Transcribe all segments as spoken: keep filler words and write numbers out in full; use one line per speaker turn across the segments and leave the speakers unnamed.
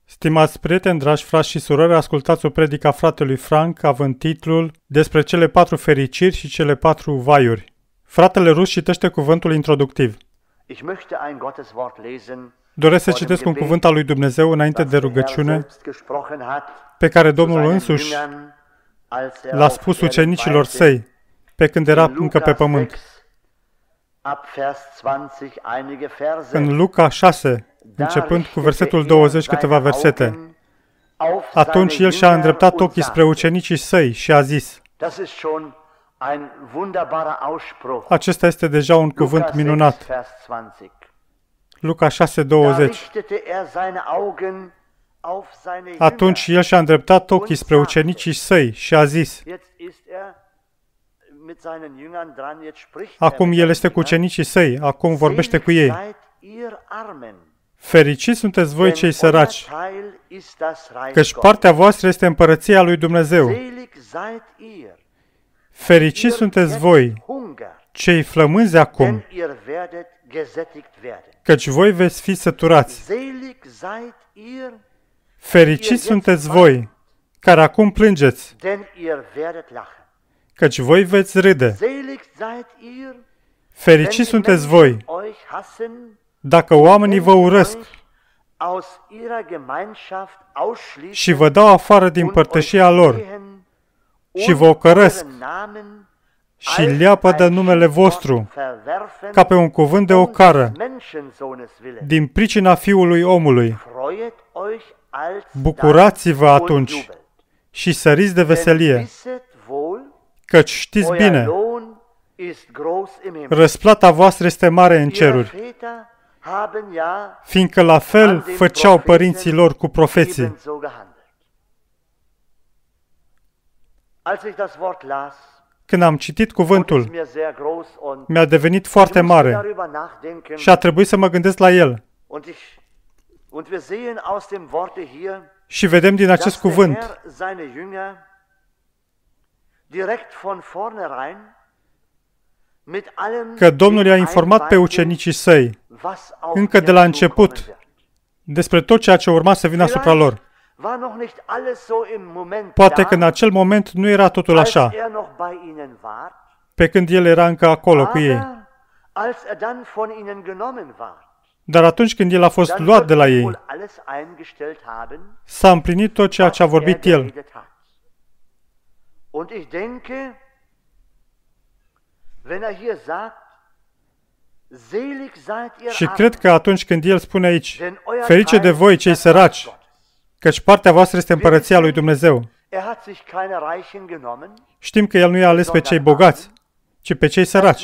Stimați prieteni, dragi frați și surori, ascultați o predică a fratelui Frank, având titlul Despre cele patru fericiri și cele patru vaiuri. Fratele rus citește cuvântul introductiv. Doresc să citesc un cuvânt al lui Dumnezeu înainte de rugăciune, pe care Domnul însuși l-a spus ucenicilor săi, pe când era încă pe pământ. În Luca șase, începând cu versetul douăzeci, câteva versete. Atunci el și-a îndreptat ochii spre ucenicii săi și a zis. Acesta este deja un cuvânt minunat. Luca șase, douăzeci. Atunci el și-a îndreptat ochii spre ucenicii săi și a zis. Acum el este cu ucenicii săi, acum vorbește cu ei. Fericiți sunteți voi cei săraci, căci partea voastră este împărăția lui Dumnezeu. Fericiți sunteți voi, cei flămânzi acum, căci voi veți fi săturați. Fericiți sunteți voi, care acum plângeți, căci voi veți râde. Fericiți sunteți voi, dacă oamenii vă urăsc și vă dau afară din părtășia lor și vă ocărăsc și leapădă numele vostru ca pe un cuvânt de ocară din pricina Fiului Omului. Bucurați-vă atunci și săriți de veselie, căci știți bine, răsplata voastră este mare în ceruri, fiindcă la fel făceau părinții lor cu profeții. Când am citit cuvântul, mi-a devenit foarte mare și a trebuit să mă gândesc la el. Și vedem din acest cuvânt că Domnul i-a informat pe ucenicii săi, încă de la început, despre tot ceea ce urma să vină asupra lor. Poate că în acel moment nu era totul așa, pe când El era încă acolo cu ei. Dar atunci când El a fost luat de la ei, s-a împlinit tot ceea ce a vorbit El. Și cred că atunci când El spune aici, ferice de voi cei săraci, căci partea voastră este împărăția lui Dumnezeu. Știm că El nu i-a ales pe cei bogați, ci pe cei săraci.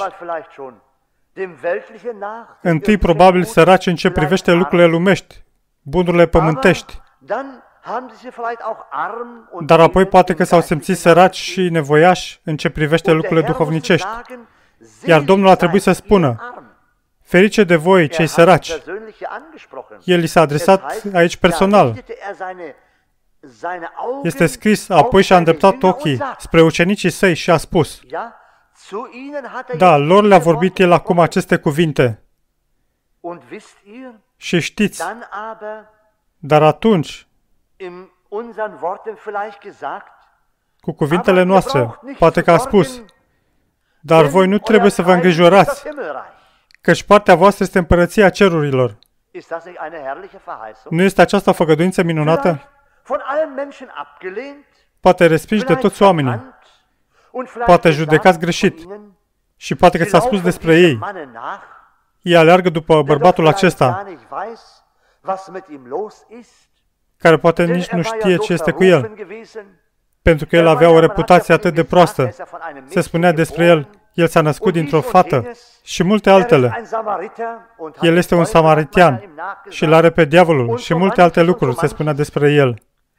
Întâi probabil săraci în ce privește lucrurile lumești, bunurile pământești. Dar apoi poate că s-au simțit săraci și nevoiași în ce privește lucrurile duhovnicești. Iar Domnul a trebuit să spună, ferice de voi, cei săraci. El li s-a adresat aici personal. Este scris, apoi și-a îndreptat ochii spre ucenicii săi și a spus. Da, lor le-a vorbit El acum aceste cuvinte. Și știți, dar atunci, cu cuvintele noastre, poate că a spus, dar voi nu trebuie să vă îngrijorați, căci partea voastră este împărăția cerurilor. Nu este aceasta o făgăduință minunată? Poate respingi de toți oamenii, poate judecați greșit și poate că ți-a spus despre ei. Ei aleargă după bărbatul acesta, care poate nici nu știe ce este cu el, pentru că el avea o reputație atât de proastă. Se spunea despre el, el s-a născut dintr-o fată și multe altele. El este un samaritian și îl are pe diavolul și multe alte lucruri se spunea despre el.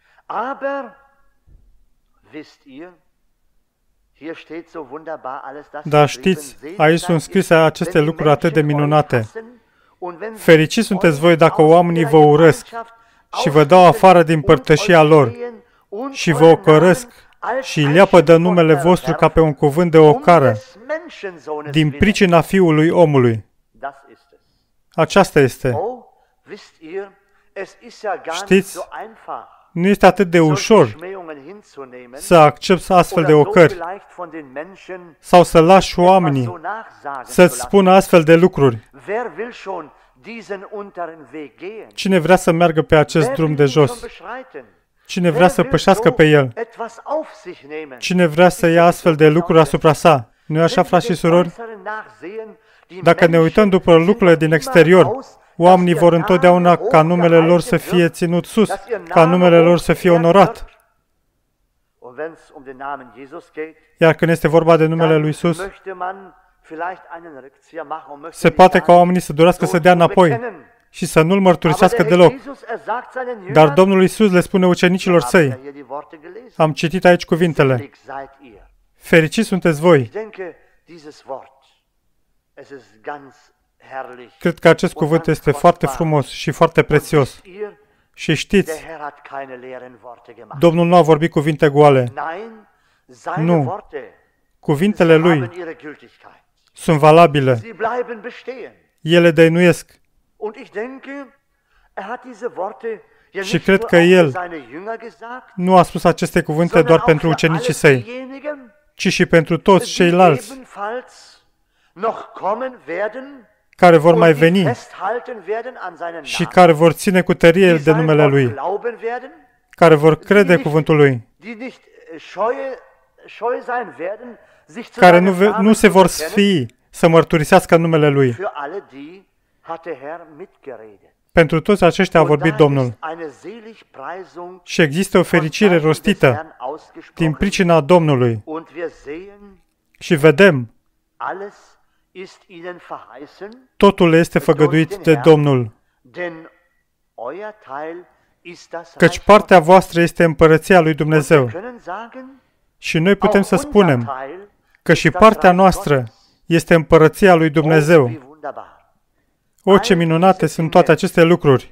Dar știți, aici sunt scrise aceste lucruri atât de minunate. Fericiți sunteți voi dacă oamenii vă urăsc și vă dau afară din părtășia lor și vă ocărăsc și leapădă numele vostru ca pe un cuvânt de ocară din pricina Fiului Omului. Aceasta este. Știți, nu este atât de ușor să accepți astfel de ocări sau să lași oamenii să-ți spună astfel de lucruri. Cine vrea să meargă pe acest drum de jos? Cine vrea să pășească pe el? Cine vrea să ia astfel de lucruri asupra sa? Nu-i așa, frați și surori? Dacă ne uităm după lucrurile din exterior, oamenii vor întotdeauna ca numele lor să fie ținut sus, ca numele lor să fie onorat. Iar când este vorba de numele lui Iisus, se poate ca oamenii să dorească să dea înapoi și să nu-L mărturisească deloc. Dar Domnul Iisus le spune ucenicilor săi, am citit aici cuvintele, fericiți sunteți voi. Cred că acest cuvânt este foarte frumos și foarte prețios. Și știți, Domnul nu a vorbit cuvinte goale. Nu. Cuvintele Lui sunt valabile. Ele dăinuiesc. Și cred că El nu a spus aceste cuvinte doar pentru ucenicii Săi, ci și pentru toți ceilalți care vor mai veni și care vor ține cu tărie de numele Lui, care vor crede cuvântul Lui, care nu, ve- nu se vor sfii să mărturisească numele Lui. Pentru toți aceștia a vorbit Domnul. Și există o fericire rostită din pricina Domnului. Și vedem, totul este făgăduit de Domnul. Căci partea voastră este împărăția lui Dumnezeu. Și noi putem să spunem că și partea noastră este împărăția lui Dumnezeu. O, ce minunate sunt toate aceste lucruri!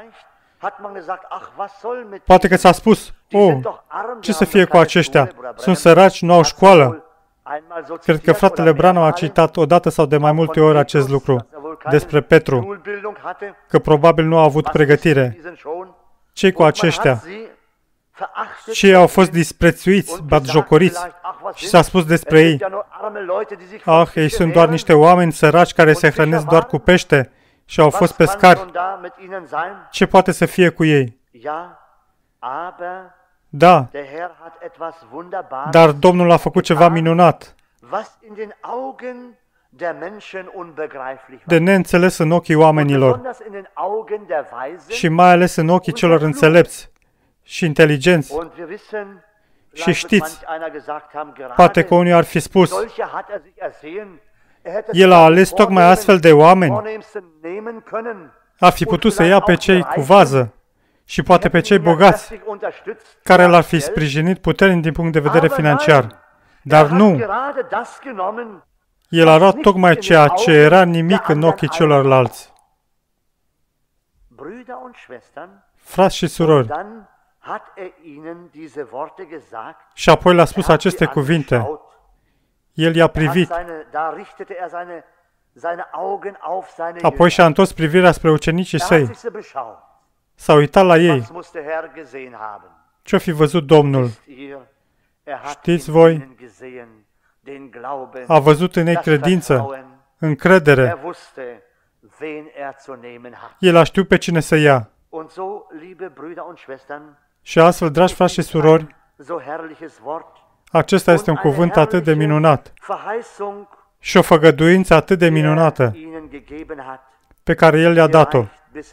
Poate că s-a spus, o, ce să fie cu aceștia? Sunt săraci, nu au școală. Cred că fratele Branham a citat odată sau de mai multe ori acest lucru despre Petru, că probabil nu a avut pregătire. Ce-i cu aceștia? Cei au fost disprețuiți, batjocoriți și s-a spus despre ei, ah, ei sunt doar niște oameni săraci care se hrănesc doar cu pește și au fost pescari. Ce poate să fie cu ei? Da, dar Domnul a făcut ceva minunat, de neînțeles în ochii oamenilor și mai ales în ochii celor înțelepți și inteligenți. Și știți, poate că unii ar fi spus, El a ales tocmai astfel de oameni. Ar fi putut să ia pe cei cu vază și poate pe cei bogați, care l-ar fi sprijinit puternic din punct de vedere financiar. Dar nu. El a luat tocmai ceea ce era nimic în ochii celorlalți. Frați și surori, și apoi le-a spus aceste cuvinte. El i-a privit. Apoi și-a întors privirea spre ucenicii săi. S-a uitat la ei. Ce-o fi văzut Domnul? Știți voi? A văzut în ei credință, încredere. El a știut pe cine să ia. Și astfel, dragi frați și surori, acesta este un cuvânt atât de minunat și o făgăduință atât de minunată pe care El le-a dat-o.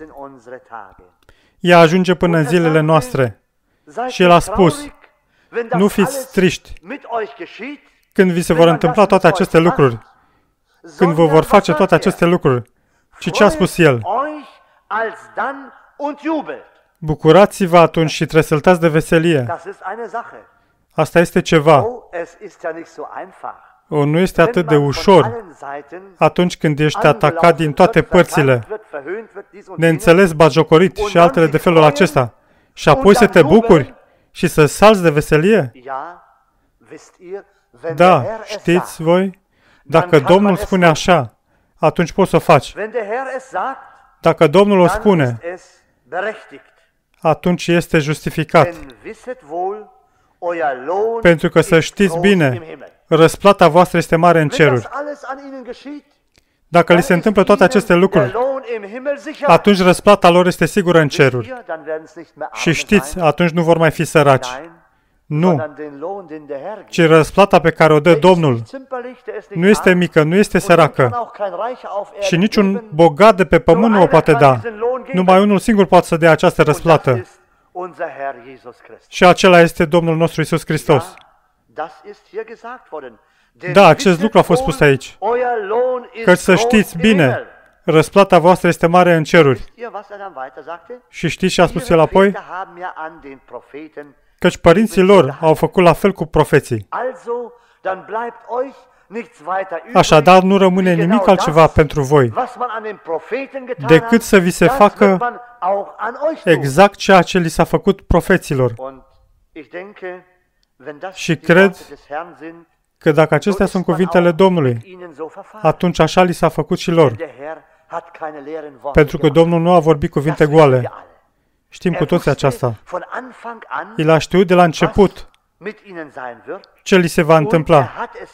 Ea ajunge până în zilele noastre. Și El a spus, nu fiți triști când vi se vor întâmpla toate aceste lucruri, când vă vor face toate aceste lucruri. Și ce a spus El? Bucurați-vă atunci și tresăltați de veselie. Asta este ceva. O, nu este atât de ușor atunci când ești atacat din toate părțile, neînțeles, batjocorit și altele de felul acesta, și apoi să te bucuri și să salți de veselie? Da, știți voi? Dacă Domnul spune așa, atunci poți să o faci. Dacă Domnul o spune, atunci este justificat. Pentru că să știți bine, răsplata voastră este mare în ceruri. Dacă li se întâmplă toate aceste lucruri, atunci răsplata lor este sigură în ceruri. Și știți, atunci nu vor mai fi săraci. Nu, ci răsplata pe care o dă Domnul nu este mică, nu este săracă. Și niciun bogat de pe pământ nu o poate da. Numai unul singur poate să dea această răsplată. Și acela este Domnul nostru Iisus Hristos. Da, acest lucru a fost spus aici. Că să știți bine, răsplata voastră este mare în ceruri. Și știți ce a spus el apoi? Căci părinții lor au făcut la fel cu profeții. Așadar, nu rămâne nimic altceva pentru voi decât să vi se facă exact ceea ce li s-a făcut profeților. Și cred că dacă acestea sunt cuvintele Domnului, atunci așa li s-a făcut și lor. Pentru că Domnul nu a vorbit cuvinte goale. Știm cu toții aceasta. El a știut de la început ce li se va întâmpla.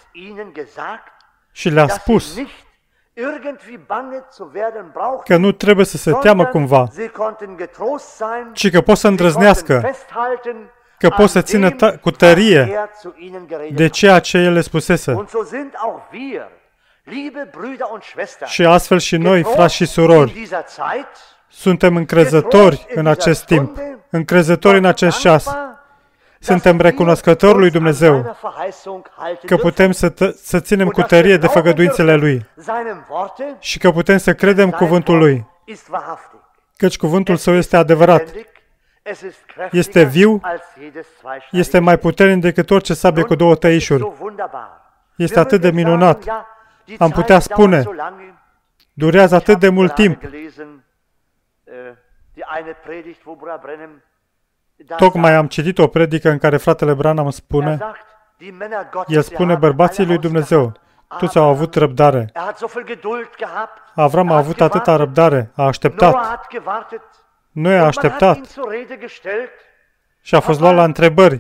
Și le-a spus că nu trebuie să se teamă cumva, ci că pot să îndrăznească, că pot să țină t- cu tărie de ceea ce El le spusese. Și astfel și noi, frați și surori, suntem încrezători în acest timp, încrezători în acest ceas. Suntem recunoscători lui Dumnezeu că putem să, t- să ținem cu tărie de făgăduințele Lui și că putem să credem cuvântul Lui, căci cuvântul Său este adevărat, este viu, este mai puternic decât orice sabie cu două tăișuri. Este atât de minunat. Am putea spune, durează atât de mult timp. Tocmai am citit o predică în care fratele Branham spune, el spune bărbații lui Dumnezeu, toți au avut răbdare. Avram a avut atâta răbdare, a așteptat. Noi a așteptat și a fost luat la întrebări.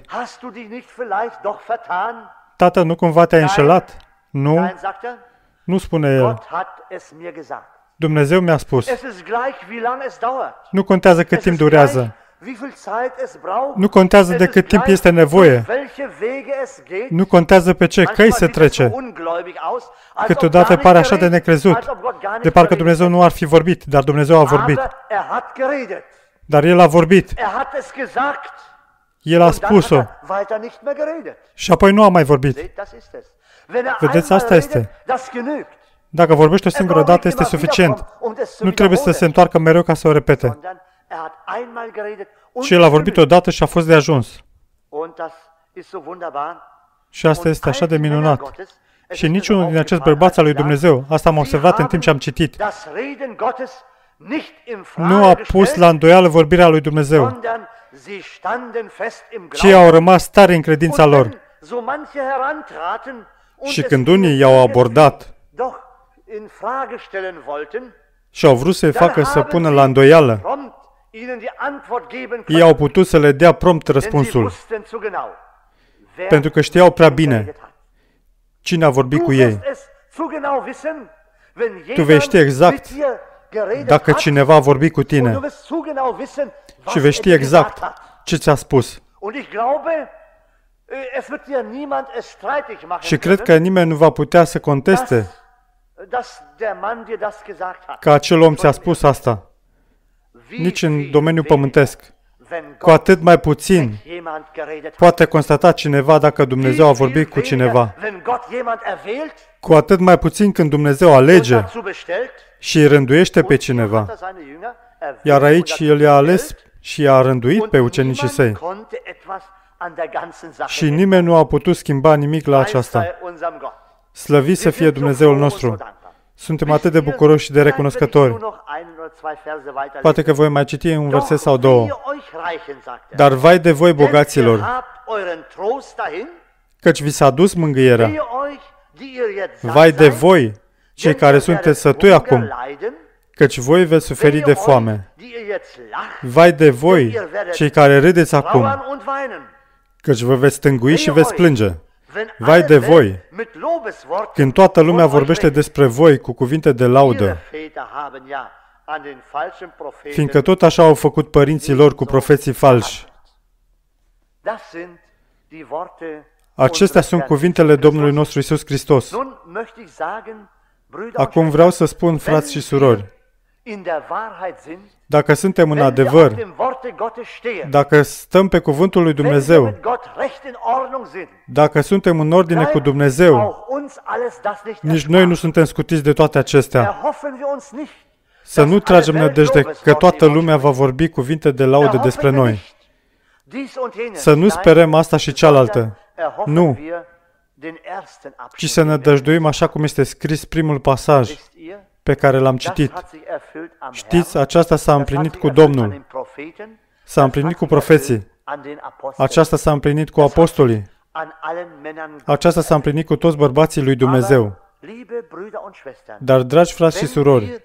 Tată, nu cumva te-ai înșelat? Nu? Nu, spune el. Dumnezeu mi-a spus. Nu contează cât timp durează. Nu contează de cât timp este nevoie. Nu contează pe ce căi se trece. Câteodată pare așa de necrezut, de parcă Dumnezeu nu ar fi vorbit, dar Dumnezeu a vorbit. Dar El a vorbit. El a spus-o. Și apoi nu a mai vorbit. Vedeți, asta este. Dacă vorbești o singură dată, este suficient. Nu trebuie să se întoarcă mereu ca să o repete. Și El a vorbit odată și a fost de ajuns. Și asta este așa de minunat. Și niciunul din acești bărbați al lui Dumnezeu, asta am observat în timp ce am citit, nu a pus la îndoială vorbirea lui Dumnezeu, ci au rămas tare în credința lor. Și când unii i-au abordat și au vrut să-i facă să pună la îndoială, ei au putut să le dea prompt răspunsul, pentru că știau prea bine cine a vorbit cu ei. Tu vei ști exact dacă cineva a vorbit cu tine și vei ști exact ce ți-a spus. Și cred că nimeni nu va putea să conteste că acel om ți-a spus asta. Nici în domeniul pământesc. Cu atât mai puțin poate constata cineva dacă Dumnezeu a vorbit cu cineva. Cu atât mai puțin când Dumnezeu alege și îi rânduiește pe cineva. Iar aici El i-a ales și i-a rânduit pe ucenicii Săi. Și nimeni nu a putut schimba nimic la aceasta. Slăvit să fie Dumnezeul nostru! Suntem atât de bucuroși și de recunoscători. Poate că voi mai citi un verset sau două. Dar vai de voi, bogaților, căci vi s-a dus mângâierea. Vai de voi, cei care sunteți sătui acum, căci voi veți suferi de foame. Vai de voi, cei care râdeți acum, căci vă veți stângui și veți plânge. Vai de voi, când toată lumea vorbește despre voi cu cuvinte de laudă, fiindcă tot așa au făcut părinții lor cu profeții falși. Acestea sunt cuvintele Domnului nostru Iisus Hristos. Acum vreau să spun, frați și surori, dacă suntem în adevăr, dacă stăm pe cuvântul lui Dumnezeu, dacă suntem în ordine cu Dumnezeu, nici noi nu suntem scutiți de toate acestea. Să nu tragem nădejde că toată lumea va vorbi cuvinte de laudă despre noi. Să nu sperăm asta și cealaltă. Nu. Ci să ne dăjduim așa cum este scris primul pasaj pe care l-am citit. Știți, aceasta s-a împlinit cu Domnul. S-a împlinit cu profeții. Aceasta s-a împlinit cu apostolii. Aceasta s-a împlinit cu toți bărbații lui Dumnezeu. Dar, dragi frați și surori,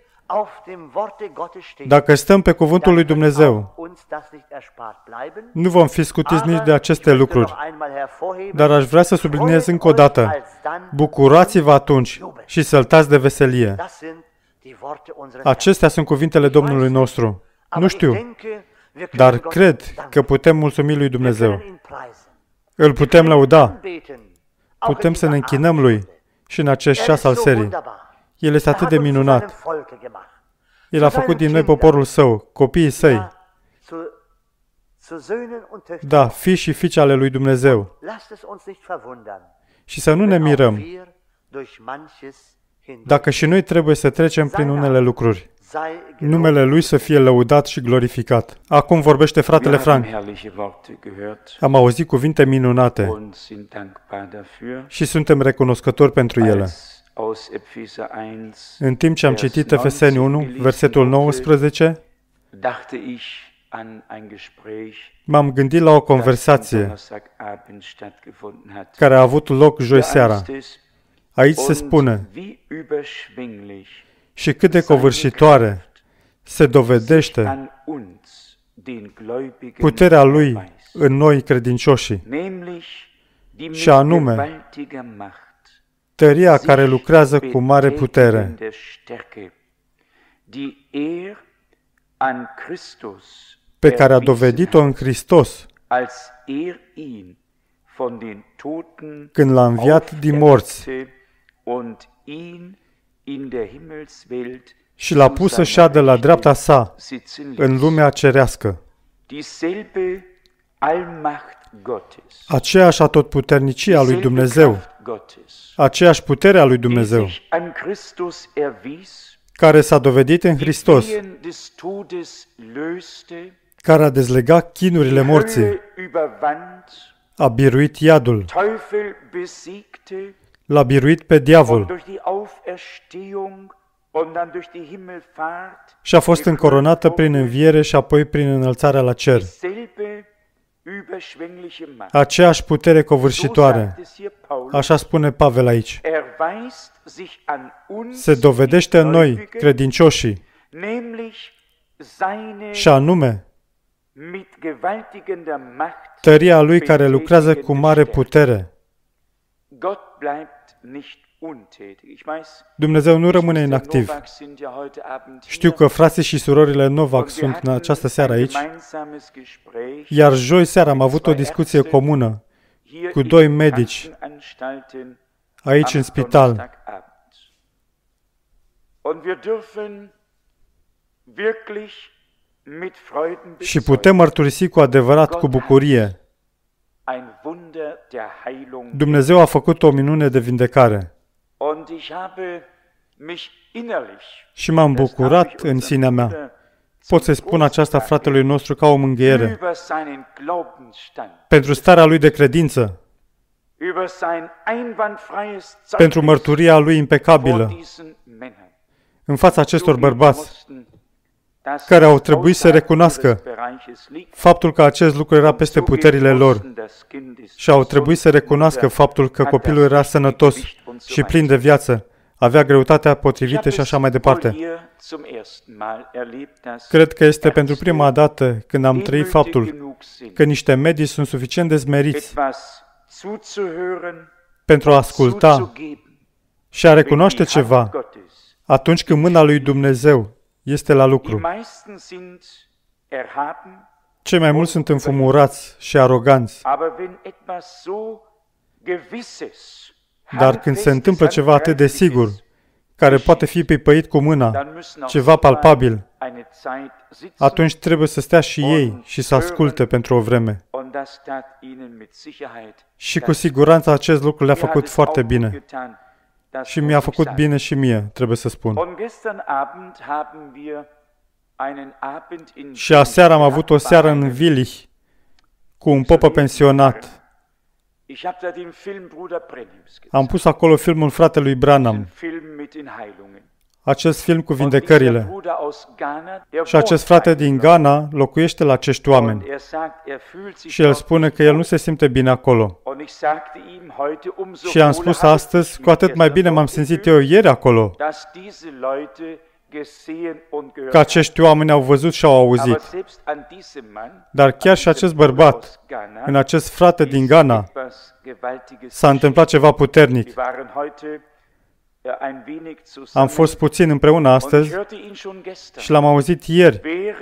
dacă stăm pe cuvântul lui Dumnezeu, nu vom fi scutiți nici de aceste lucruri. Dar aș vrea să subliniez încă o dată, bucurați-vă atunci și săltați de veselie. Acestea sunt cuvintele Domnului nostru. Nu știu, dar cred că putem mulțumi lui Dumnezeu. Îl putem lăuda. Putem să ne închinăm lui și în acest ceas al serii. El este atât de minunat. El a făcut din noi poporul său, copiii săi. Da, fii și fiice ale lui Dumnezeu. Și să nu ne mirăm dacă și noi trebuie să trecem prin unele lucruri. Numele Lui să fie lăudat și glorificat. Acum vorbește fratele Frank. Am auzit cuvinte minunate și suntem recunoscători pentru ele. În timp ce am citit Efeseni unu, versetul nouăsprezece, m-am gândit la o conversație care a avut loc joi seara. Aici se spune: și cât de covârșitoare se dovedește puterea Lui în noi credincioșii, și anume tăria care lucrează cu mare putere, pe care a dovedit-o în Hristos când l-a înviat din morți și l-a pus să șadă la dreapta sa în lumea cerească. Aceeași atotputernicie a lui Dumnezeu, aceeași putere a lui Dumnezeu, care s-a dovedit în Hristos, care a dezlegat chinurile morții, a biruit iadul, l-a biruit pe diavol și a fost încoronată prin înviere și apoi prin înălțarea la cer. Aceeași putere covârșitoare, așa spune Pavel aici, se dovedește în noi, credincioșii, și anume tăria Lui care lucrează cu mare putere. Dumnezeu nu rămâne inactiv. Știu că frații și surorile Novak sunt în această seară aici, iar joi seara am avut o discuție comună cu doi medici aici în spital. Și putem mărturisi cu adevărat, cu bucurie, Dumnezeu a făcut o minune de vindecare. Și m-am bucurat în sinea mea. Pot să-i spun aceasta fratelui nostru ca o mângâiere. Pentru starea lui de credință, pentru mărturia lui impecabilă, în fața acestor bărbați, care au trebuit să recunoască faptul că acest lucru era peste puterile lor și au trebuit să recunoască faptul că copilul era sănătos și plin de viață. avea greutatea potrivită și așa mai departe. Cred că este pentru prima dată când am trăit faptul că niște medii sunt suficient de smeriți pentru a asculta și a recunoaște ceva atunci când mâna lui Dumnezeu este la lucru. Cei mai mulți sunt înfumurați și aroganți. Dar când se întâmplă ceva atât de sigur, care poate fi pipăit cu mâna, ceva palpabil, atunci trebuie să stea și ei și să asculte pentru o vreme. Și cu siguranță acest lucru le-a făcut foarte bine. Și mi-a făcut bine și mie, trebuie să spun. Și aseară am avut o seară în Vilich cu un popă pensionat. Am pus acolo filmul fratelui Branham, acest film cu vindecările. Și acest frate din Ghana locuiește la acești oameni. Și el spune că el nu se simte bine acolo. Și am spus astăzi, cu atât mai bine m-am simțit eu ieri acolo, că acești oameni au văzut și au auzit. Dar chiar și acest bărbat, în acest frate din Ghana, s-a întâmplat ceva puternic. Am fost puțin împreună astăzi și l-am auzit ieri,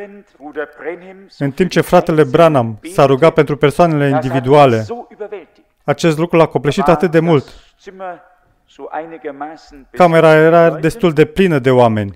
în timp ce fratele Branham s-a rugat pentru persoanele individuale. Acest lucru l-a copleșit atât de mult. Camera era destul de plină de oameni.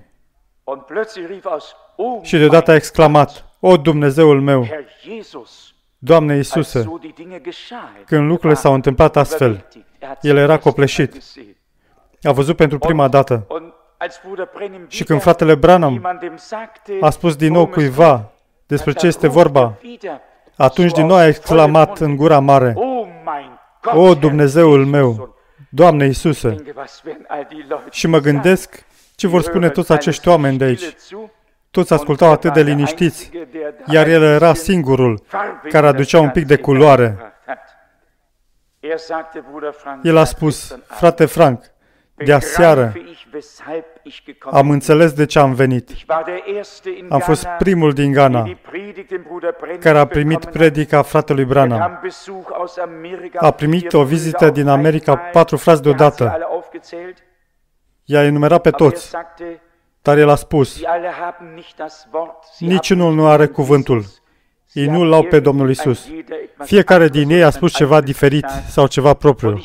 Și deodată a exclamat, O, Dumnezeul meu, Doamne Iisuse, când lucrurile s-au întâmplat astfel, el era copleșit. A văzut pentru prima dată. Și când fratele Branham a spus din nou cuiva despre ce este vorba, atunci din nou a exclamat în gura mare, O, Dumnezeul meu, Doamne Iisuse! Și mă gândesc ce vor spune toți acești oameni de aici. Toți ascultau atât de liniștiți, iar el era singurul care aducea un pic de culoare. El a spus, frate Frank, de aseară am înțeles de ce am venit. Am fost primul din Ghana care a primit predica fratelui Branham. A primit o vizită din America, patru frați deodată. I-a enumerat pe toți, dar el a spus, niciunul nu are cuvântul. Ei nu l-au pe Domnul Iisus. Fiecare din ei a spus ceva diferit sau ceva propriu.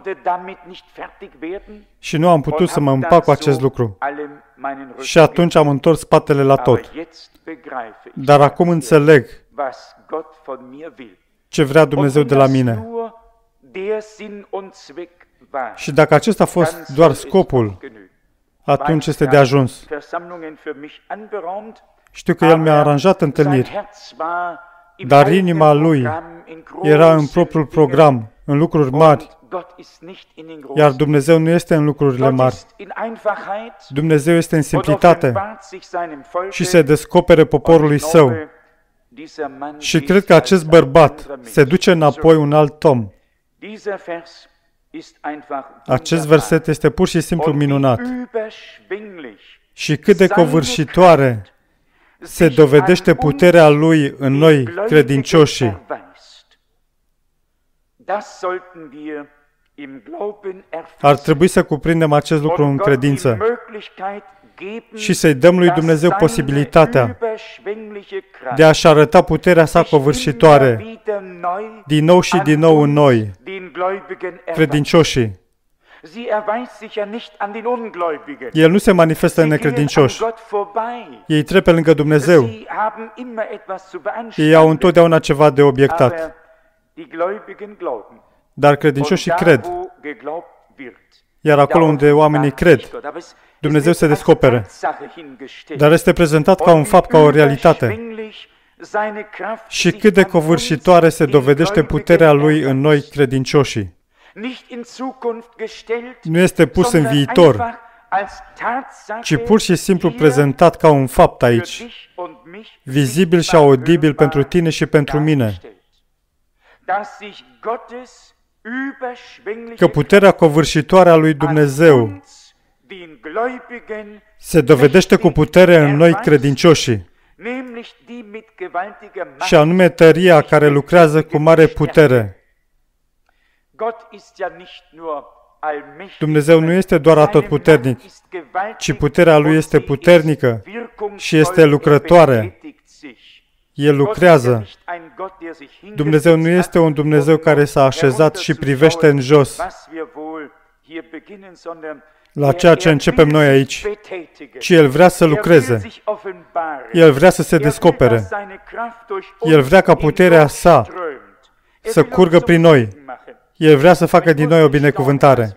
Și nu am putut să mă împac cu acest lucru. Și atunci am întors spatele la tot. Dar acum înțeleg ce vrea Dumnezeu de la mine. Și dacă acesta a fost doar scopul, atunci este de ajuns. Știu că el mi-a aranjat întâlniri, dar inima lui era în propriul program, în lucruri mari, iar Dumnezeu nu este în lucrurile mari. Dumnezeu este în simplitate și se descopere poporului său. Și cred că acest bărbat se duce înapoi un alt om. Acest verset este pur și simplu minunat. Și cât de covârșitoare se dovedește puterea Lui în noi credincioșii. Ar trebui să cuprindem acest lucru în credință și să-i dăm lui Dumnezeu posibilitatea de a-și arăta puterea sa covârșitoare din nou și din nou în noi, credincioșii. El nu se manifestă în necredincioși. Ei trec pe lângă Dumnezeu. Ei au întotdeauna ceva de obiectat. Dar credincioșii cred. Iar acolo unde oamenii cred, Dumnezeu se descopere. Dar este prezentat ca un fapt, ca o realitate. Și cât de covârșitoare se dovedește puterea Lui în noi credincioșii. Nu este pus în viitor, ci pur și simplu prezentat ca un fapt aici, vizibil și audibil pentru tine și pentru mine, că puterea covârșitoare a lui Dumnezeu se dovedește cu putere în noi credincioșii, și anume tăria care lucrează cu mare putere. Dumnezeu nu este doar atotputernic, ci puterea Lui este puternică și este lucrătoare. El lucrează. Dumnezeu nu este un Dumnezeu care s-a așezat și privește în jos la ceea ce începem noi aici, ci El vrea să lucreze. El vrea să se descopere. El vrea ca puterea sa să curgă prin noi. El vrea să facă din noi o binecuvântare.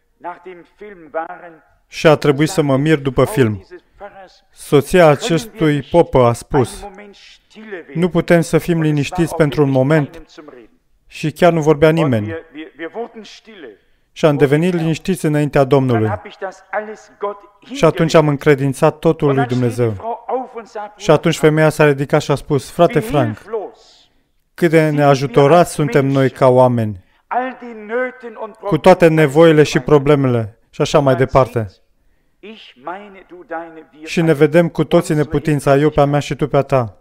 Și a trebuit să mă mir după film. Soția acestui popă a spus: nu putem să fim liniștiți pentru un moment, și chiar nu vorbea nimeni. Și am devenit liniștiți înaintea Domnului. Și atunci am încredințat totul lui Dumnezeu. Și atunci femeia s-a ridicat și a spus: frate Frank, cât de neajutorați suntem noi ca oameni, cu toate nevoile și problemele, și așa mai departe. Și ne vedem cu toții neputința, eu pe a mea și tu pe a ta.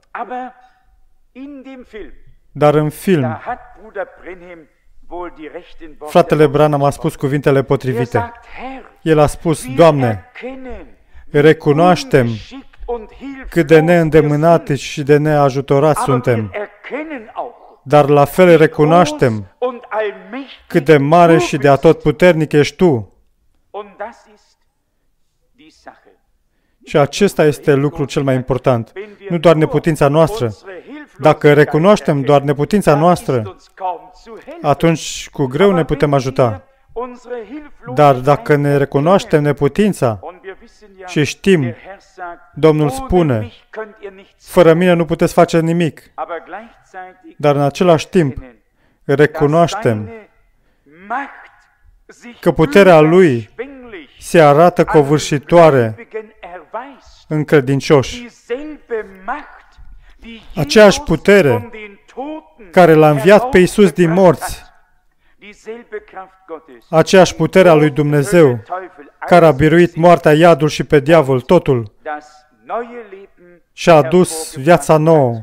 Dar în film, fratele Branham a spus cuvintele potrivite. El a spus: Doamne, recunoaștem cât de neîndemânate și de neajutorați suntem, dar la fel recunoaștem cât de mare și de atotputernic ești Tu. Și acesta este lucrul cel mai important. Nu doar neputința noastră. Dacă recunoaștem doar neputința noastră, atunci cu greu ne putem ajuta. Dar dacă ne recunoaștem neputința și știm, Domnul spune, fără mine nu puteți face nimic, dar în același timp recunoaștem că puterea Lui se arată covârșitoare în credincioși. Aceeași putere care L-a înviat pe Iisus din morți, aceeași putere a lui Dumnezeu care a biruit moartea, iadul și pe diavol, totul, și a adus viața nouă.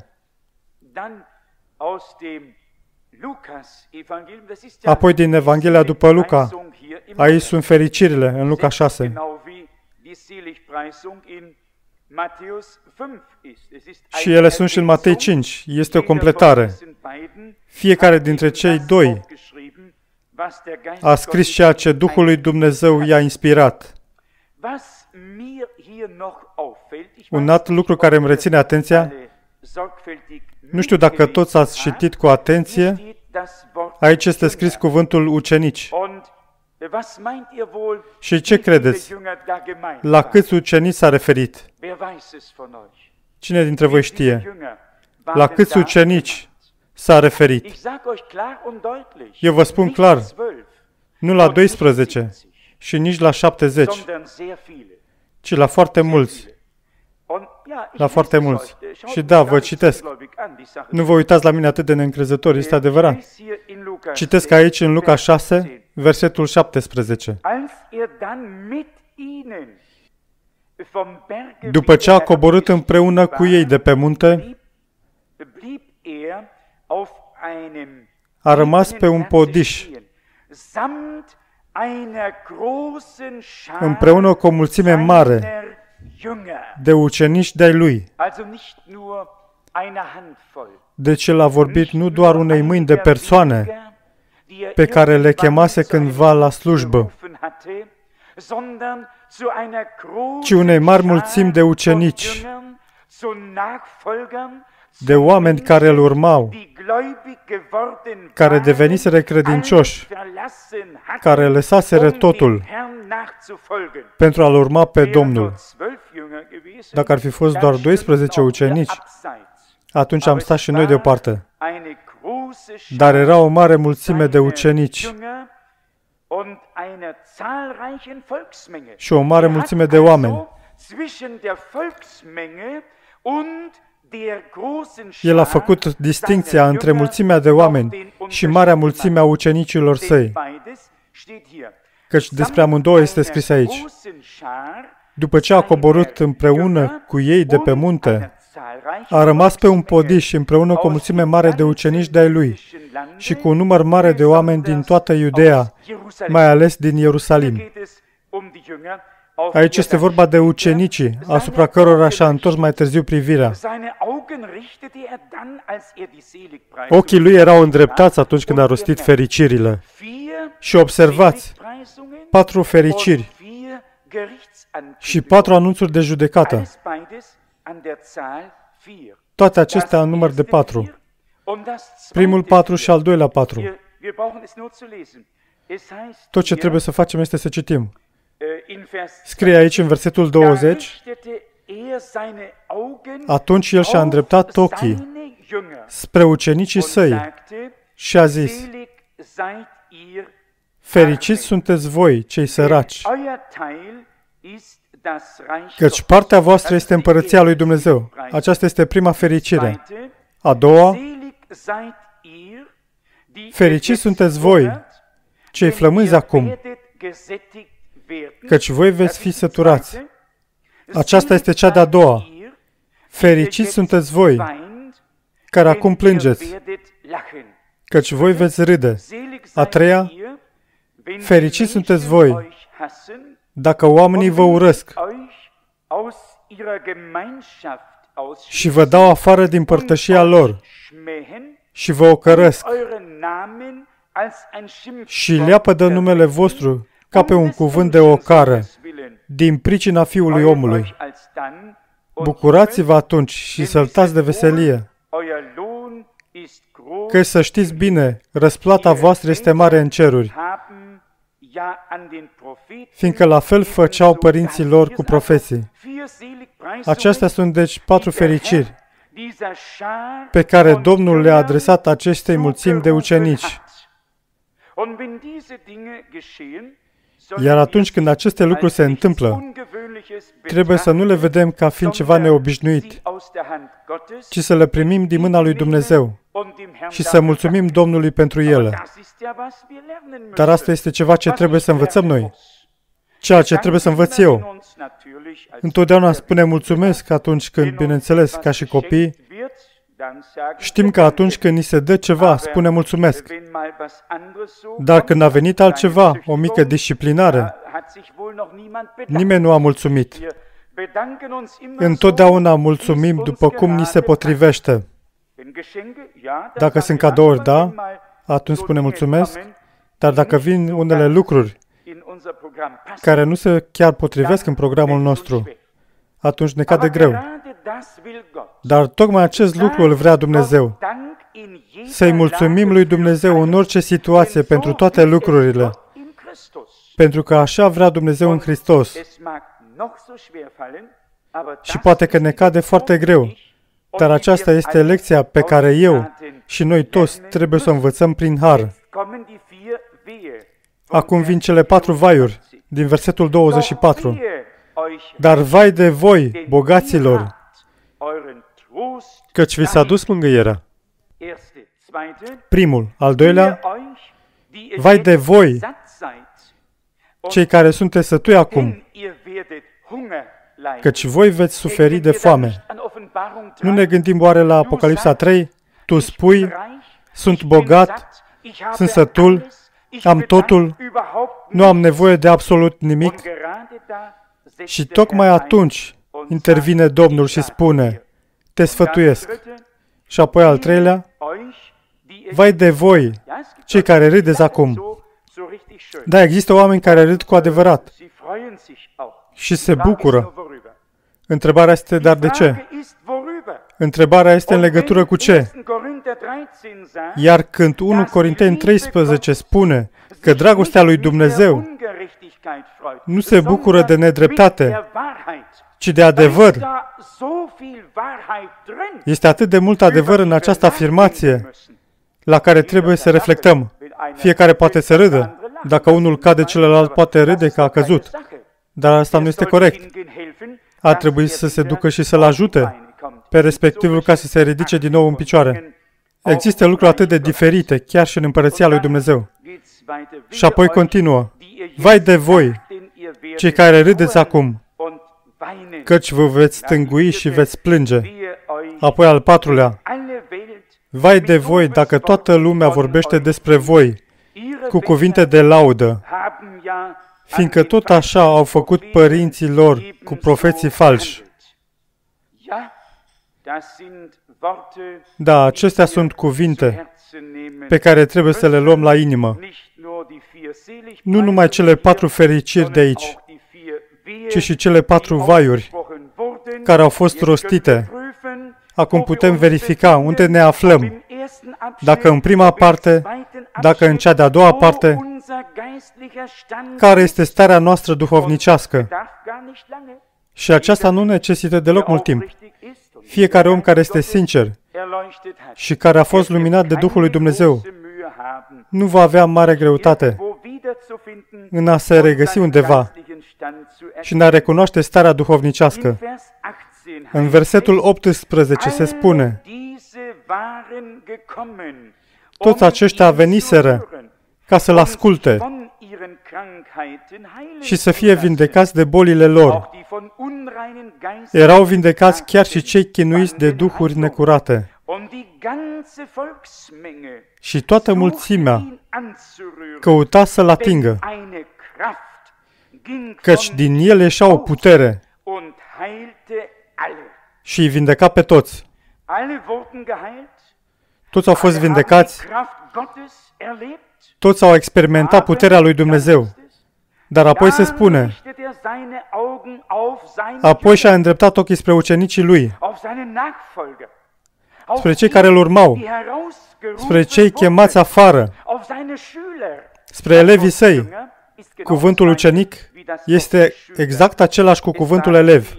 Apoi din Evanghelia după Luca, aici sunt fericirile în Luca șase. Și ele sunt și în Matei cinci. Este o completare. Fiecare dintre cei doi a scris ceea ce Duhul lui Dumnezeu i-a inspirat. Un alt lucru care îmi reține atenția, nu știu dacă toți ați citit cu atenție, aici este scris cuvântul ucenici. Și ce credeți? La câți ucenici s-a referit? Cine dintre voi știe? La câți ucenici s-a referit? Eu vă spun clar, nu la doisprezece și nici la șaptezeci, ci la foarte mulți. La foarte mulți. Și da, vă citesc. Nu vă uitați la mine atât de neîncrezători, este adevărat. Citesc aici în Luca șase, versetul șaptesprezece. După ce a coborât împreună cu ei de pe munte, a rămas pe un podiș, împreună cu o mulțime mare de ucenici de-ai lui. Deci el a vorbit nu doar unei mâini de persoane pe care le chemase cândva la slujbă, ci unei mari mulțimi de ucenici, de oameni care îl urmau, care deveniseră credincioși, care lăsaseră totul pentru a-L urma pe Domnul. Dacă ar fi fost doar doisprezece ucenici, atunci am stat și noi deoparte. Dar era o mare mulțime de ucenici și o mare mulțime de oameni. El a făcut distincția între mulțimea de oameni și marea mulțime a ucenicilor săi. căci despre amândouă este scris aici. După ce a coborât împreună cu ei de pe munte, a rămas pe un podiș împreună cu o mulțime mare de ucenici de-ai lui și cu un număr mare de oameni din toată Iudeea, mai ales din Ierusalim. Aici este vorba de ucenicii, asupra cărora și-a întors mai târziu privirea. Ochii lui erau îndreptați atunci când a rostit fericirile. Și observați, patru fericiri și patru anunțuri de judecată. Toate acestea în număr de patru. Primul patru și al doilea patru. Tot ce trebuie să facem este să citim. Scrie aici în versetul douăzeci, atunci el și-a îndreptat ochii spre ucenicii săi și a zis, fericiți sunteți voi, cei săraci, căci partea voastră este împărăția lui Dumnezeu. Aceasta este prima fericire. A doua, fericiți sunteți voi, cei flămânzi acum, căci voi veți fi săturați. Aceasta este cea de-a doua. Fericiți sunteți voi, care acum plângeți, căci voi veți râde. A treia, fericiți sunteți voi, dacă oamenii vă urăsc și vă dau afară din părtășia lor și vă ocărăsc și leapădă numele vostru ca pe un cuvânt de ocară, din pricina Fiului omului. Bucurați-vă atunci și săltați de veselie, că să știți bine, răsplata voastră este mare în ceruri, fiindcă la fel făceau părinții lor cu profeții. Acestea sunt deci patru fericiri pe care Domnul le-a adresat acestei mulțimi de ucenici. Iar atunci când aceste lucruri se întâmplă, trebuie să nu le vedem ca fiind ceva neobișnuit, ci să le primim din mâna lui Dumnezeu și să mulțumim Domnului pentru ele. Dar asta este ceva ce trebuie să învățăm noi. Ceea ce trebuie să învăț eu. Întotdeauna spunem mulțumesc atunci când, bineînțeles, ca și copii, știm că atunci când ni se dă ceva, spunem mulțumesc. Dar când a venit altceva, o mică disciplinare, nimeni nu a mulțumit. Întotdeauna mulțumim după cum ni se potrivește. Dacă sunt cadouri, da, atunci spunem mulțumesc, dar dacă vin unele lucruri care nu se chiar potrivesc în programul nostru, atunci ne cade greu. Dar tocmai acest lucru îl vrea Dumnezeu. Să-i mulțumim lui Dumnezeu în orice situație pentru toate lucrurile, pentru că așa vrea Dumnezeu în Hristos. Și poate că ne cade foarte greu, dar aceasta este lecția pe care eu și noi toți trebuie să o învățăm prin har. Acum vin cele patru vaiuri din versetul douăzeci și patru. Dar vai de voi, bogaților, căci vi s-a dus mângâierea. Primul. Al doilea, vai de voi, cei care sunteți sătui acum, căci voi veți suferi de foame. Nu ne gândim oare la Apocalipsa trei? Tu spui, sunt bogat, sunt sătul, am totul, nu am nevoie de absolut nimic. Și tocmai atunci intervine Domnul și spune, te sfătuiesc. Și apoi al treilea, vai de voi, cei care râdeți acum. Da, există oameni care râd cu adevărat și se bucură. Întrebarea este, dar de ce? Întrebarea este în legătură cu ce? Iar când unu Corinteni treisprezece spune că dragostea lui Dumnezeu nu se bucură de nedreptate, ci de adevăr, este atât de mult adevăr în această afirmație la care trebuie să reflectăm. Fiecare poate să râdă. Dacă unul cade, celălalt poate râde că a căzut. Dar asta nu este corect. Ar trebui să se ducă și să-l ajute pe respectivul ca să se ridice din nou în picioare. Există lucruri atât de diferite, chiar și în împărăția lui Dumnezeu. Și apoi continuă. Vai de voi, cei care râdeți acum, căci vă veți stângui și veți plânge. Apoi al patrulea, vai de voi dacă toată lumea vorbește despre voi cu cuvinte de laudă, fiindcă tot așa au făcut părinții lor cu profeții falși. Da, acestea sunt cuvinte pe care trebuie să le luăm la inimă. Nu numai cele patru fericiri de aici, ci și cele patru vaiuri care au fost rostite. Acum putem verifica unde ne aflăm, dacă în prima parte, dacă în cea de-a doua parte, care este starea noastră duhovnicească. Și aceasta nu necesită deloc mult timp. Fiecare om care este sincer și care a fost luminat de Duhul lui Dumnezeu nu va avea mare greutate în a se regăsi undeva și în a recunoaște starea duhovnicească. În versetul optsprezece se spune: toți aceștia veniseră ca să-L asculte și să fie vindecați de bolile lor. Erau vindecați chiar și cei chinuiți de duhuri necurate. Și toată mulțimea căuta să-L atingă, căci din El ieșea o putere și îi vindeca pe toți. Toți au fost vindecați, toți au experimentat puterea lui Dumnezeu. Dar apoi se spune, apoi și-a îndreptat ochii spre ucenicii Lui, spre cei care îl urmau, spre cei chemați afară, spre elevii săi. Cuvântul ucenic este exact același cu cuvântul elev.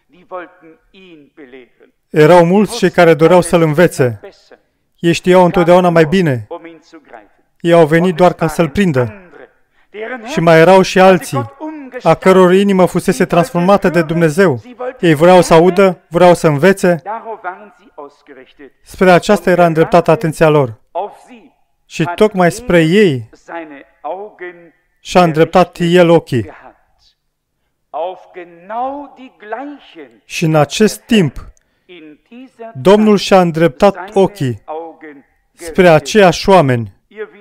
Erau mulți cei care doreau să-L învețe. Ei știau întotdeauna mai bine. Ei au venit doar ca să-L prindă. Și mai erau și alții, a căror inimă fusese transformată de Dumnezeu. Ei vreau să audă, vreau să învețe. Spre aceasta era îndreptată atenția lor. Și tocmai spre ei și-a îndreptat El ochii. Și în acest timp, Domnul și-a îndreptat ochii spre aceiași oameni.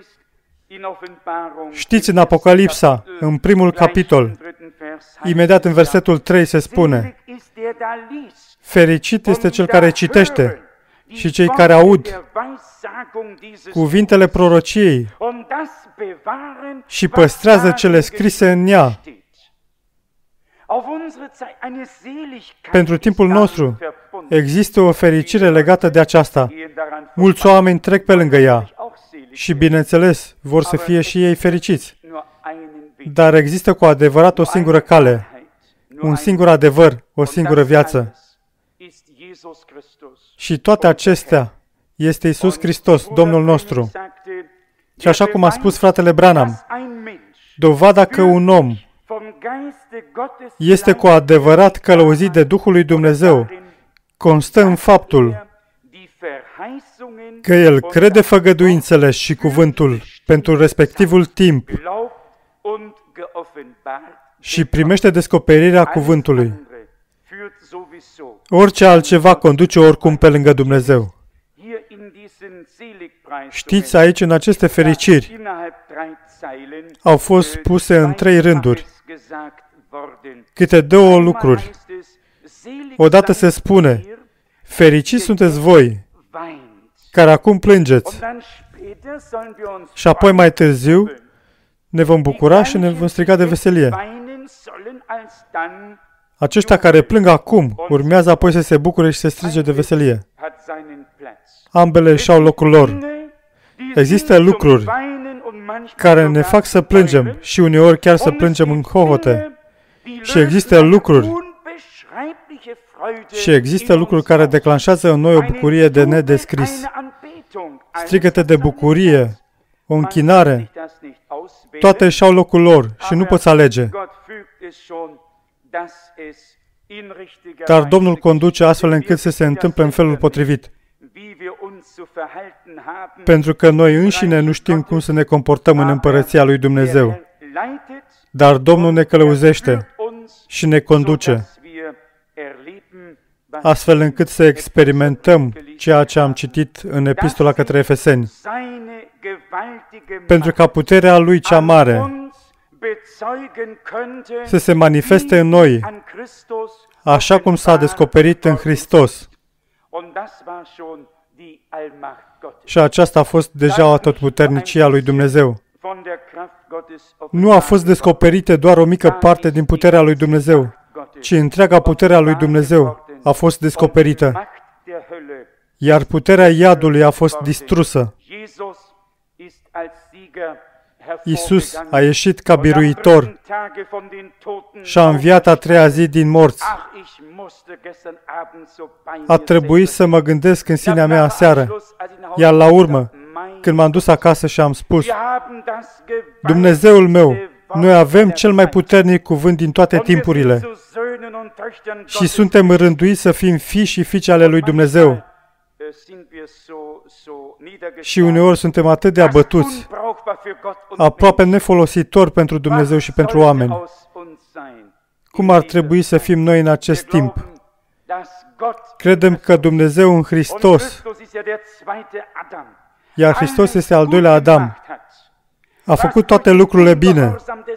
Știți, în Apocalipsa, în primul capitol, imediat în versetul trei se spune: fericit este cel care citește și cei care aud cuvintele prorociei și păstrează cele scrise în ea. Pentru timpul nostru există o fericire legată de aceasta. Mulți oameni trec pe lângă ea și, bineînțeles, vor să fie și ei fericiți. Dar există cu adevărat o singură cale, un singur adevăr, o singură viață. Și toate acestea este Iisus Hristos, Domnul nostru. Și așa cum a spus fratele Branham, dovada că un om este cu adevărat călăuzit de Duhul lui Dumnezeu constă în faptul că el crede făgăduințele și cuvântul pentru respectivul timp și primește descoperirea cuvântului. Orice altceva conduce oricum pe lângă Dumnezeu. Știți, aici, în aceste fericiri, au fost puse în trei rânduri câte două lucruri. Odată se spune: fericiți sunteți voi, care acum plângeți. Și apoi, mai târziu, ne vom bucura și ne vom striga de veselie. Aceștia care plâng acum urmează apoi să se bucure și să strige de veselie. Ambele și-au locul lor. Există lucruri care ne fac să plângem și uneori chiar să plângem în hohote. Și există lucruri și există lucruri care declanșează în noi o bucurie de nedescris. Strigăte de bucurie, o închinare, toate își au locul lor și nu poți alege. Dar Domnul conduce astfel încât să se întâmple în felul potrivit. Pentru că noi înșine nu știm cum să ne comportăm în împărăția lui Dumnezeu. dar Domnul ne călăuzește și ne conduce, astfel încât să experimentăm ceea ce am citit în Epistola către Efeseni, pentru ca puterea Lui cea mare să se manifeste în noi, așa cum s-a descoperit în Hristos. Și aceasta a fost deja o atotputernicie a lui Dumnezeu. Nu a fost descoperită doar o mică parte din puterea lui Dumnezeu, ci întreaga putere a lui Dumnezeu a fost descoperită, iar puterea iadului a fost distrusă. Iisus a ieșit ca biruitor și a înviat a treia zi din morți. A trebuit să mă gândesc în sinea mea aseară, iar la urmă, când m-am dus acasă și am spus, Dumnezeul meu, noi avem cel mai puternic cuvânt din toate timpurile și suntem rânduiți să fim fii și fiice ale lui Dumnezeu. Și uneori suntem atât de abătuți, aproape nefolositori pentru Dumnezeu și pentru oameni. Cum ar trebui să fim noi în acest timp? Credem că Dumnezeu în Hristos, iar Hristos este al doilea Adam, a făcut toate lucrurile bine.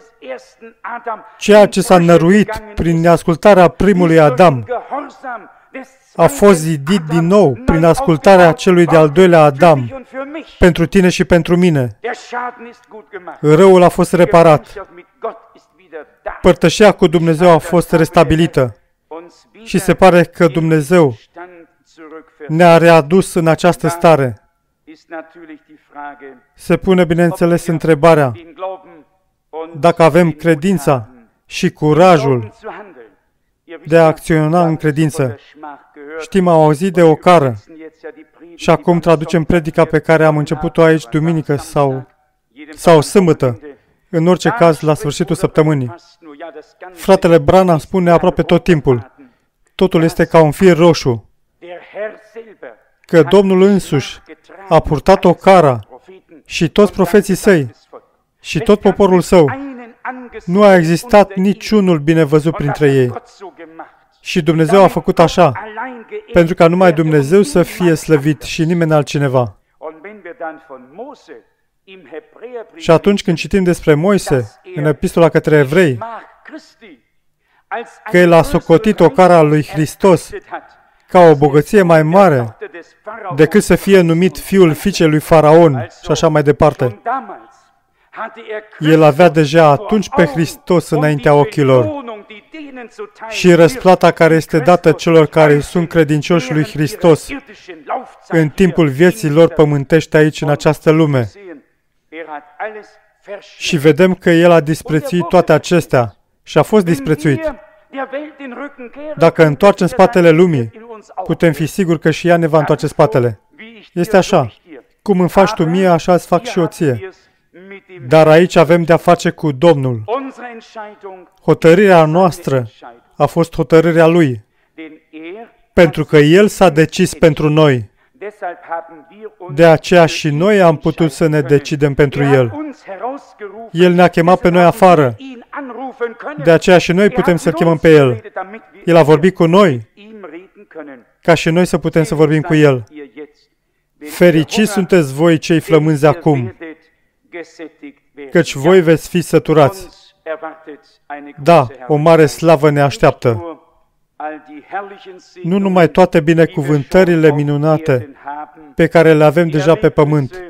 Ceea ce s-a năruit prin neascultarea primului Adam a fost zidit din nou prin ascultarea celui de-al doilea Adam pentru tine și pentru mine. Răul a fost reparat. Părtășia cu Dumnezeu a fost restabilită. Și se pare că Dumnezeu ne-a readus în această stare. Se pune, bineînțeles, întrebarea dacă avem credința și curajul de a acționa în credință. Știm, am auzit de o cară și acum traducem predica pe care am început-o aici duminică sau, sau sâmbătă, în orice caz la sfârșitul săptămânii. Fratele Branham spune aproape tot timpul, totul este ca un fir roșu, că Domnul însuși a purtat o cară și toți profeții săi și tot poporul său. Nu a existat niciunul binevăzut printre ei. Și Dumnezeu a făcut așa, pentru ca numai Dumnezeu să fie slăvit și nimeni altcineva. Și atunci când citim despre Moise, în Epistola către Evrei, că el a socotit o cară a lui Hristos ca o bogăție mai mare decât să fie numit fiul fiicei lui Faraon și așa mai departe. El avea deja atunci pe Hristos înaintea ochilor și răsplata care este dată celor care sunt credincioși lui Hristos în timpul vieții lor pământești aici în această lume. Și vedem că El a disprețuit toate acestea și a fost disprețuit. Dacă întoarcem spatele lumii, putem fi siguri că și ea ne va întoarce spatele. Este așa. Cum îmi faci tu mie, așa îți fac și eu ție. Dar aici avem de-a face cu Domnul. Hotărârea noastră a fost hotărârea Lui, pentru că El s-a decis pentru noi. De aceea și noi am putut să ne decidem pentru El. El ne-a chemat pe noi afară. De aceea și noi putem să-L chemăm pe El. El a vorbit cu noi, ca și noi să putem să vorbim cu El. Fericiți sunteți voi cei flămânzi acum, căci voi veți fi săturați. Da, o mare slavă ne așteaptă. Nu numai toate binecuvântările minunate pe care le avem deja pe pământ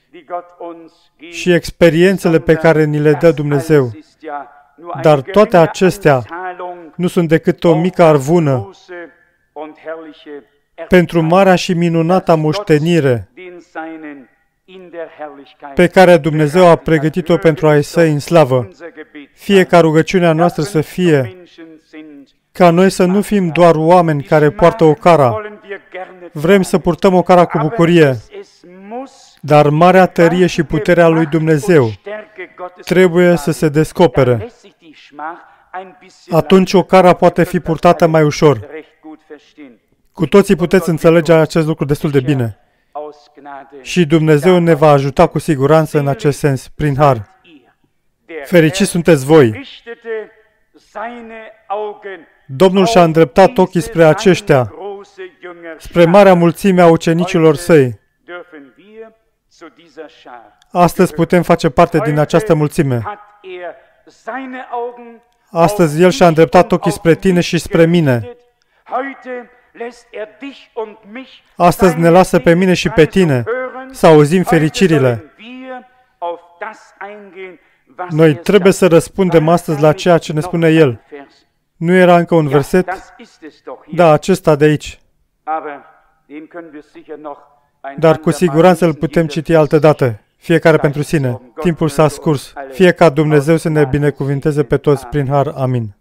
și experiențele pe care ni le dă Dumnezeu, dar toate acestea nu sunt decât o mică arvună pentru marea și minunata moștenire pe care Dumnezeu a pregătit-o pentru a-i săi în slavă. Fie ca rugăciunea noastră să fie ca noi să nu fim doar oameni care poartă o cara. Vrem să purtăm o cara cu bucurie, dar marea tărie și puterea lui Dumnezeu trebuie să se descopere. Atunci o cara poate fi purtată mai ușor. Cu toții puteți înțelege acest lucru destul de bine. Și Dumnezeu ne va ajuta cu siguranță în acest sens, prin har. Fericiți sunteți voi! Domnul și-a îndreptat ochii spre aceștia, spre marea mulțime a ucenicilor săi. Astăzi putem face parte din această mulțime. Astăzi El și-a îndreptat ochii spre tine și spre mine. Astăzi ne lasă pe mine și pe tine să auzim fericirile. Noi trebuie să răspundem astăzi la ceea ce ne spune El. Nu era încă un verset? Da, acesta de aici. Dar cu siguranță îl putem citi altă dată, fiecare pentru sine. Timpul s-a scurs. Fie ca Dumnezeu să ne binecuvinteze pe toți prin har. Amin.